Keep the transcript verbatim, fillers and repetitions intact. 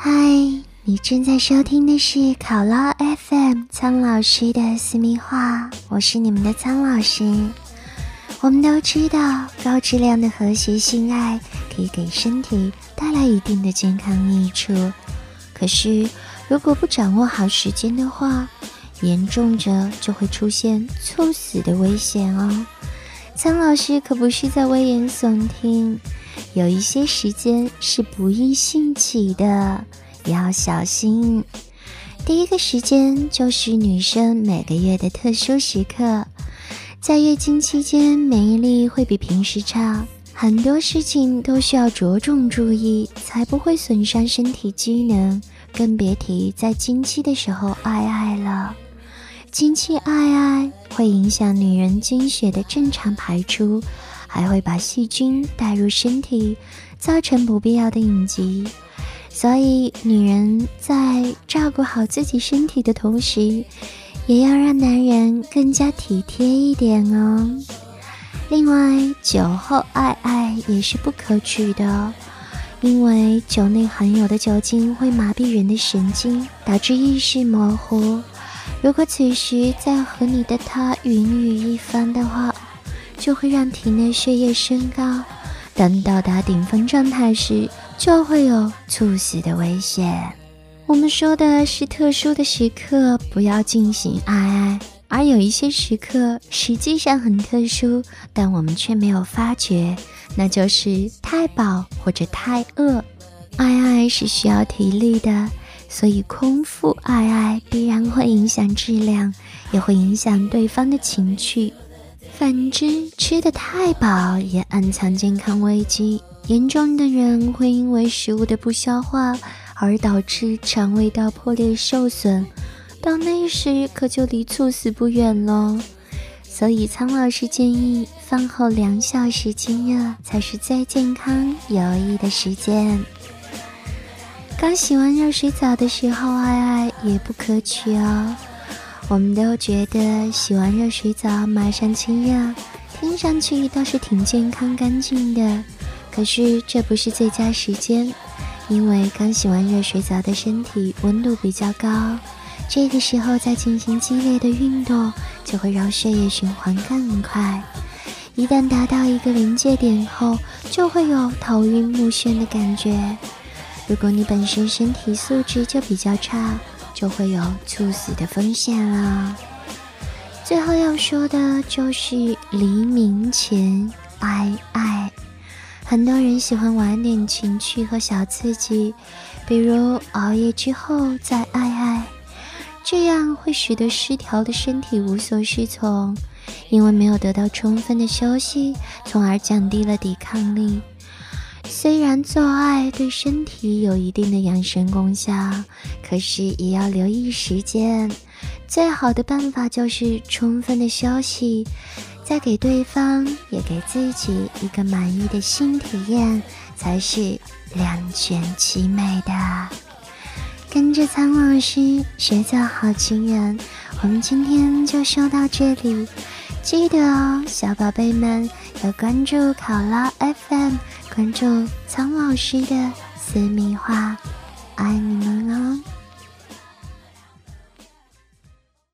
嗨，你正在收听的是考拉 F M 苍老师的私密话，我是你们的苍老师。我们都知道，高质量的和谐性爱可以给身体带来一定的健康益处，可是如果不掌握好时间的话，严重者就会出现猝死的危险哦。苍老师可不是在危言耸听，有一些时间是不易兴起的，要小心。第一个时间就是女生每个月的特殊时刻，在月经期间免疫力会比平时差，很多事情都需要着重注意，才不会损伤身体机能，更别提在经期的时候爱爱了。经期爱爱会影响女人经血的正常排出，还会把细菌带入身体，造成不必要的隐疾。所以女人在照顾好自己身体的同时，也要让男人更加体贴一点哦。另外，酒后爱爱也是不可取的，因为酒内含有的酒精会麻痹人的神经，导致意识模糊。如果此时再和你的他云雨一番的话，就会让体内血液升高，当到达顶峰状态时，就会有猝死的危险。我们说的是特殊的时刻不要进行爱爱，而有一些时刻实际上很特殊，但我们却没有发觉，那就是太饱或者太饿。爱爱是需要体力的，所以空腹爱爱必然会影响质量，也会影响对方的情绪。反之，吃得太饱也暗藏健康危机，严重的人会因为食物的不消化而导致肠胃道破裂受损，到那时可就离猝死不远咯。所以苍老师建议饭后两小时经热才是最健康有益的时间。刚洗完热水澡的时候爱爱也不可取哦。我们都觉得洗完热水澡马上亲热，听上去倒是挺健康干净的，可是这不是最佳时间，因为刚洗完热水澡的身体温度比较高，这个时候再进行激烈的运动，就会让血液循环更快，一旦达到一个临界点后，就会有头晕目眩的感觉。如果你本身身体素质就比较差，就会有猝死的风险了。最后要说的就是黎明前爱爱。很多人喜欢玩点情趣和小刺激，比如熬夜之后再爱爱，这样会使得失调的身体无所适从，因为没有得到充分的休息，从而降低了抵抗力。虽然做爱对身体有一定的养生功效，可是也要留意时间。最好的办法就是充分的休息，再给对方也给自己一个满意的性体验，才是两全其美的。跟着苍老师学做好情人，我们今天就说到这里。记得哦，小宝贝们要关注考拉 F M， 关注苍老师的私密话，爱你们哦。